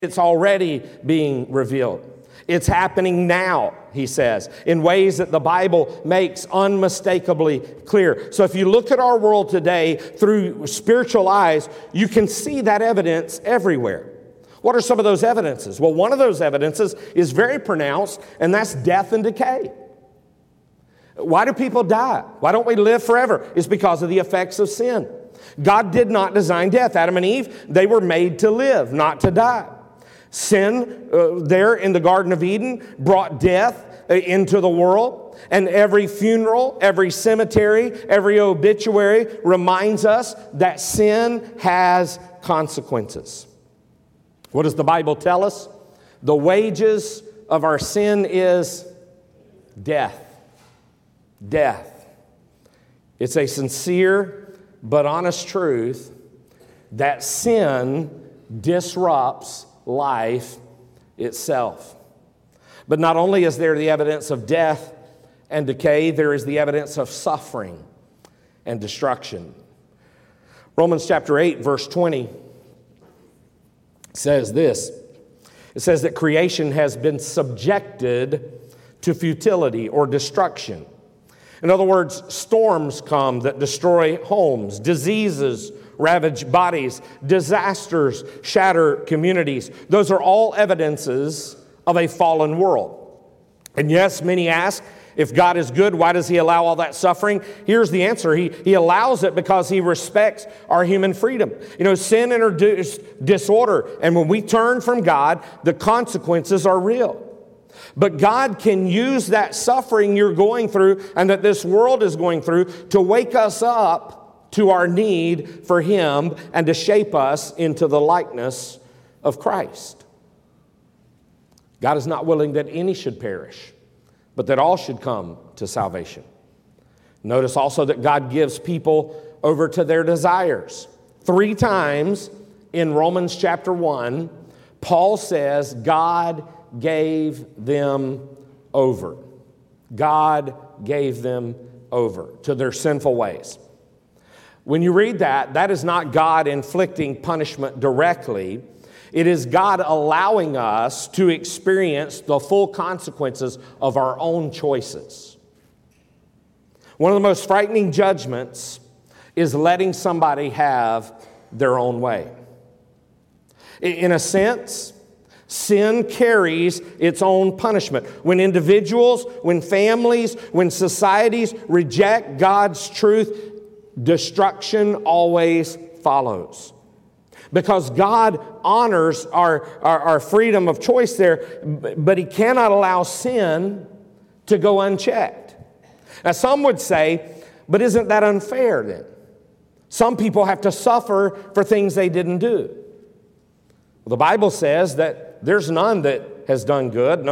It's already being revealed. It's happening now, he says, in ways that the Bible makes unmistakably clear. So if you look at our world today through spiritual eyes, you can see that evidence everywhere. What are some of those evidences? Well, one of those evidences is very pronounced, and that's death and decay. Why do people die? Why don't we live forever? It's because of the effects of sin. God did not design death. Adam and Eve, they were made to live, not to die. Sin there in the Garden of Eden brought death into the world. And every funeral, every cemetery, every obituary reminds us that sin has consequences. What does the Bible tell us? The wages of our sin is death. Death. It's a sincere but honest truth that sin disrupts life itself. But not only is there the evidence of death and decay, there is the evidence of suffering and destruction. Romans chapter 8, verse 20 says this. It says that creation has been subjected to futility or destruction. In other words, storms come that destroy homes, diseases ravage bodies, disasters shatter communities. Those are all evidences of a fallen world. And yes, many ask, if God is good, why does He allow all that suffering? Here's the answer. He allows it because He respects our human freedom. You know, sin introduced disorder, and when we turn from God, the consequences are real. But God can use that suffering you're going through and that this world is going through to wake us up to our need for Him and to shape us into the likeness of Christ. God is not willing that any should perish, but that all should come to salvation. Notice also that God gives people over to their desires. 3 times in Romans chapter 1, Paul says God gave them over. God gave them over to their sinful ways. When you read that, that is not God inflicting punishment directly. It is God allowing us to experience the full consequences of our own choices. One of the most frightening judgments is letting somebody have their own way. In a sense, sin carries its own punishment. When individuals, when families, when societies reject God's truth, destruction always follows. Because God honors our freedom of choice there, but He cannot allow sin to go unchecked. Now some would say, but isn't that unfair then? Some people have to suffer for things they didn't do. Well, the Bible says that there's none that has done good.